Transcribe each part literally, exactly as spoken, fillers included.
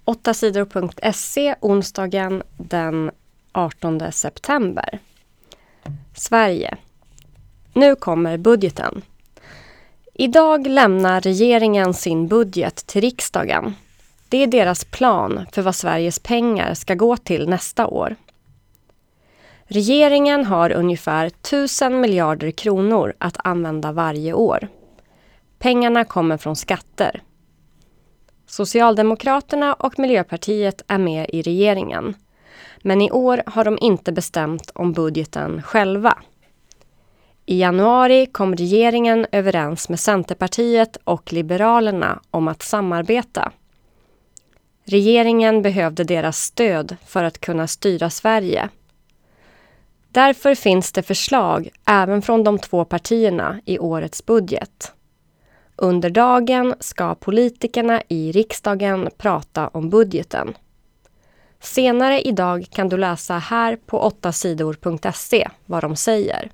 åtta sidor punkt se onsdagen den artonde september. Sverige. Nu kommer budgeten. Idag lämnar regeringen sin budget till riksdagen. Det är deras plan för vad Sveriges pengar ska gå till nästa år. Regeringen har ungefär tusen miljarder kronor att använda varje år. Pengarna kommer från skatter. Socialdemokraterna och Miljöpartiet är med i regeringen. Men i år har de inte bestämt om budgeten själva. I januari kom regeringen överens med Centerpartiet och Liberalerna om att samarbeta. Regeringen behövde deras stöd för att kunna styra Sverige. Därför finns det förslag även från de två partierna i årets budget. Under dagen ska politikerna i riksdagen prata om budgeten. Senare idag kan du läsa här på åtta sidor punkt se vad de säger.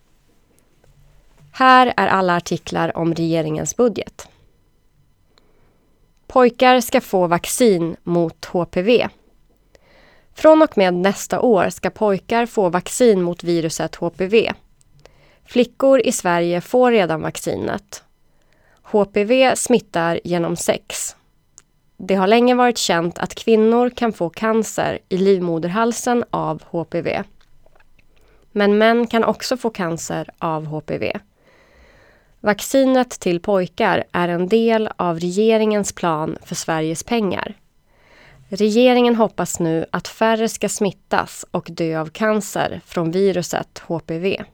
Här är alla artiklar om regeringens budget. Pojkar ska få vaccin mot H P V. Från och med nästa år ska pojkar få vaccin mot viruset H P V. Flickor i Sverige får redan vaccinet. H P V smittar genom sex. Det har länge varit känt att kvinnor kan få cancer i livmoderhalsen av H P V. Men män kan också få cancer av H P V. Vaccinet till pojkar är en del av regeringens plan för Sveriges pengar. Regeringen hoppas nu att färre ska smittas och dö av cancer från viruset H P V.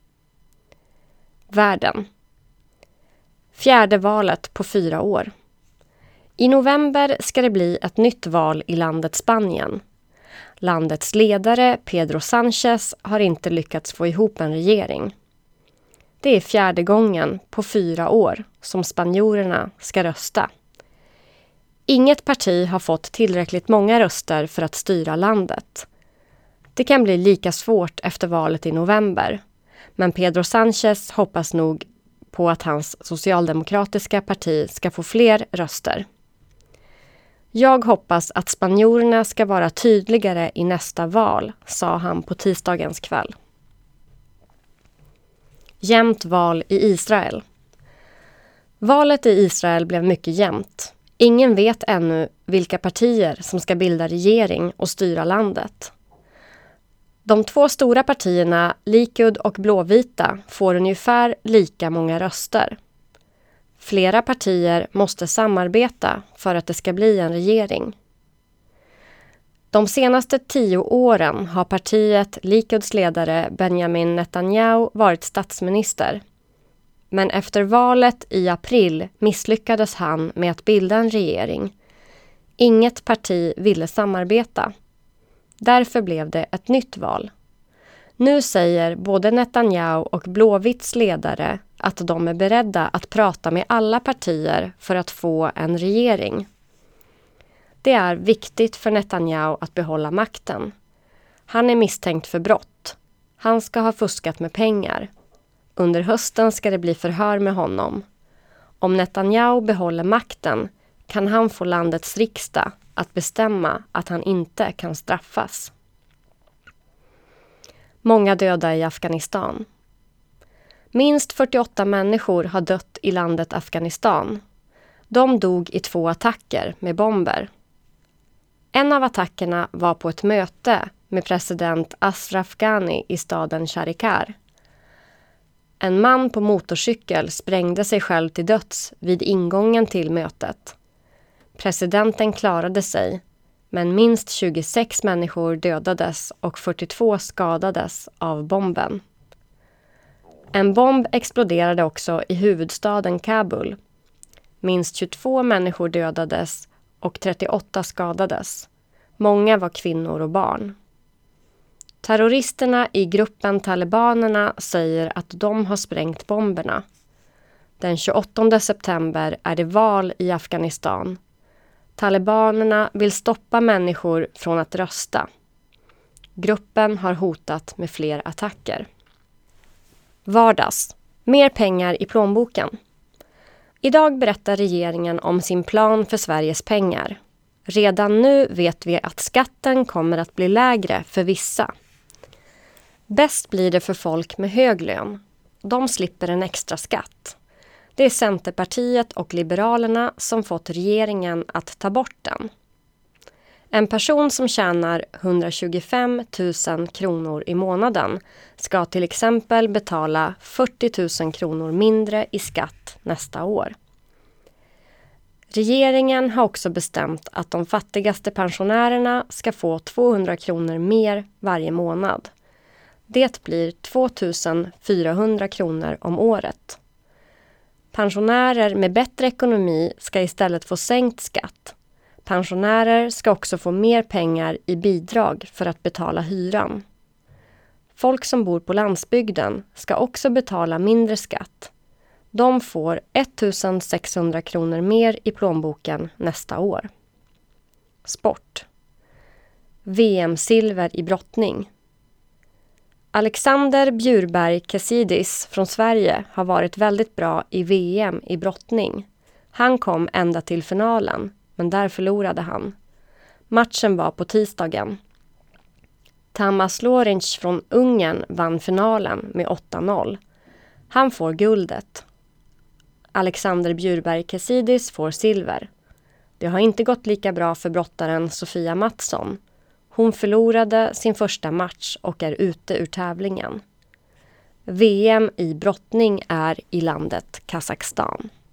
Världen. Fjärde valet på fyra år. I november ska det bli ett nytt val i landet Spanien. Landets ledare Pedro Sánchez har inte lyckats få ihop en regering. Det är fjärde gången på fyra år som spanjorerna ska rösta. Inget parti har fått tillräckligt många röster för att styra landet. Det kan bli lika svårt efter valet i november, men Pedro Sánchez hoppas nog på att hans socialdemokratiska parti ska få fler röster. Jag hoppas att spanjorerna ska vara tydligare i nästa val, sa han på tisdagens kväll. Jämnt val i Israel. Valet i Israel blev mycket jämnt. Ingen vet ännu vilka partier som ska bilda regering och styra landet. De två stora partierna, Likud och Blåvita, får ungefär lika många röster. Flera partier måste samarbeta för att det ska bli en regering. De senaste tio åren har partiet Likuds ledare Benjamin Netanyahu varit statsminister. Men efter valet i april misslyckades han med att bilda en regering. Inget parti ville samarbeta. Därför blev det ett nytt val. Nu säger både Netanyahu och Blåvitts ledare att de är beredda att prata med alla partier för att få en regering. Det är viktigt för Netanyahu att behålla makten. Han är misstänkt för brott. Han ska ha fuskat med pengar. Under hösten ska det bli förhör med honom. Om Netanyahu behåller makten kan han få landets riksdag att bestämma att han inte kan straffas. Många döda i Afghanistan. Minst fyrtioåtta människor har dött i landet Afghanistan. De dog i två attacker med bomber. En av attackerna var på ett möte med president Ashraf Ghani i staden Sharikar. En man på motorcykel sprängde sig själv till döds vid ingången till mötet. Presidenten klarade sig, men minst tjugosex människor dödades och fyrtiotvå skadades av bomben. En bomb exploderade också i huvudstaden Kabul. Minst tjugotvå människor dödades och trettioåtta skadades. Många var kvinnor och barn. Terroristerna i gruppen talibanerna säger att de har sprängt bomberna. Den tjugoåttonde september är det val i Afghanistan. Talibanerna vill stoppa människor från att rösta. Gruppen har hotat med fler attacker. Vardags. Mer pengar i plånboken. Idag berättar regeringen om sin plan för Sveriges pengar. Redan nu vet vi att skatten kommer att bli lägre för vissa. Bäst blir det för folk med hög lön. De slipper en extra skatt. Det är Centerpartiet och Liberalerna som fått regeringen att ta bort den. En person som tjänar hundratjugofem tusen kronor i månaden ska till exempel betala fyrtio tusen kronor mindre i skatt nästa år. Regeringen har också bestämt att de fattigaste pensionärerna ska få tvåhundra kronor mer varje månad. Det blir två tusen fyrahundra kronor om året. Pensionärer med bättre ekonomi ska istället få sänkt skatt. Pensionärer ska också få mer pengar i bidrag för att betala hyran. Folk som bor på landsbygden ska också betala mindre skatt. De får ettusen sexhundra kronor mer i plånboken nästa år. Sport. V M-silver i brottning. Alexander Bjurberg Kesidis från Sverige har varit väldigt bra i V M i brottning. Han kom ända till finalen, men där förlorade han. Matchen var på tisdagen. Tamas Lorinc från Ungern vann finalen med åtta noll. Han får guldet. Alexander Bjurberg Kesidis får silver. Det har inte gått lika bra för brottaren Sofia Mattsson. Hon förlorade sin första match och är ute ur tävlingen. V M i brottning är i landet Kazakstan.